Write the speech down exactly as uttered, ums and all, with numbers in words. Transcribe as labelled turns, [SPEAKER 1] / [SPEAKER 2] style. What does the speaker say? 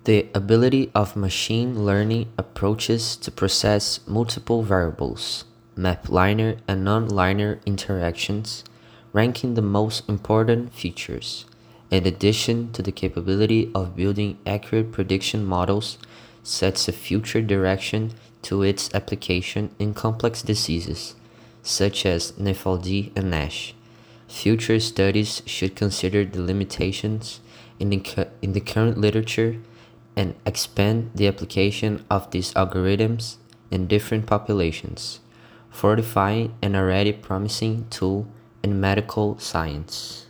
[SPEAKER 1] The ability of machine learning approaches to process multiple variables, map linear and non-linear interactions, ranking the most important features, in addition to the capability of building accurate prediction models, sets a future direction to its application in complex diseases, such as N F L D and NASH. Future studies should consider the limitations in the, cu- in the current literature and expand the application of these algorithms in different populations, fortifying an already promising tool in medical science.